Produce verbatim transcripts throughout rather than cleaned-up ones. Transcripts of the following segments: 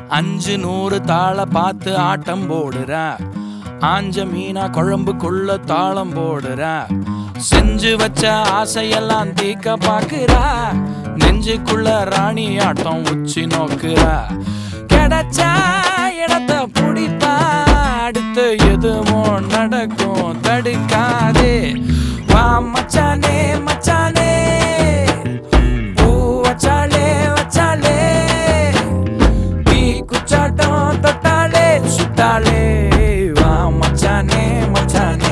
அஞ்சு நூறு தாள பார்த்து ஆட்டம் போடுறா. ஆஞ்ச மீனா குழம்புக்குள்ள தாளம் போடுறா. செஞ்சு வச்ச ஆசையெல்லாம் தீக்க பாக்குறா. நெஞ்சுக்குள்ள ராணி ஆட்டம் உச்சி நோக்குறா. கிடைச்சா இடத்த புடிப்பா. அடுத்து எதுவும் நடக்கும் தடுக்காதே. வா மச்சானே மச்சானே பூ வச்சாலே வச்சாலே தீ குச்சாட்டம் தொட்டாலே சுட்டாலே. வா மச்சானே மச்சானே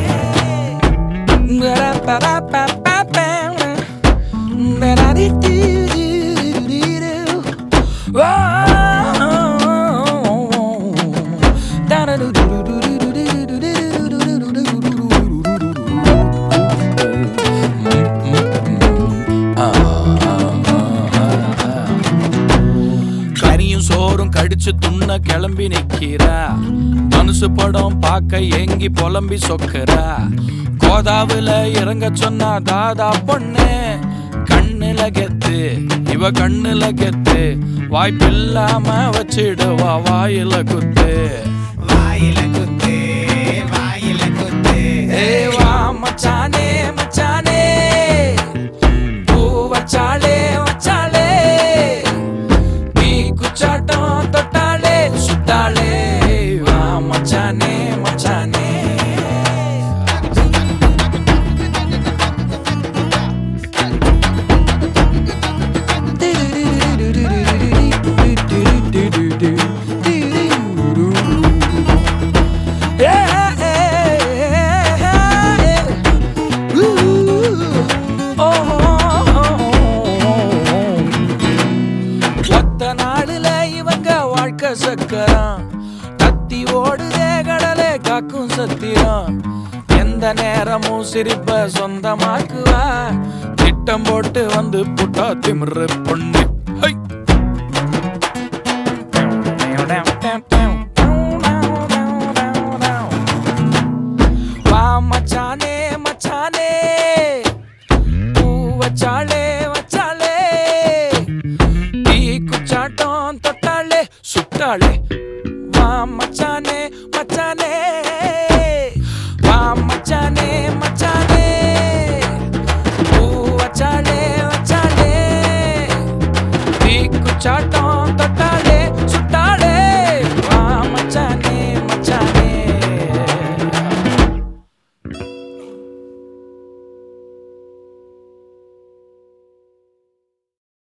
கரியும் சோறும் கடிச்சு துண்ண கிளம்பி நிக்கிறா. மனசு படம் பார்க்க ஏங்கி புலம்பி சொக்குறா. கோதாவுல இறங்க சொன்னா தாதா பொண்ணு. கண்ணுல கெத்து இவ கண்ணுல கெத்து. வாய்ப்பில்லாம வச்சிடுவா வாயில குத்து. வாயில குத்து வாயில குத்து. ஏ வா மச்சானே மச்சானே பூ வச்சாலே வச்சாலே நீ குச்சாட்டம் தொட்டாலே சுட்டாலே. வா மச்சானே மச்சானே சக்கரம் கத்தி ஓடுதே கடலே காக்கும் சத்திரம். எந்த நேரமும் சிரிப்ப சொந்தமாக்குவா. திட்டம் போட்டு வந்து புட்டா திமிரு பொண்ணு. வா மச்சானே மச்சானே பூ வச்சாலே வச்சாலே தீ குச்சாட்டம் தொட்டாலே சுட்டாலே.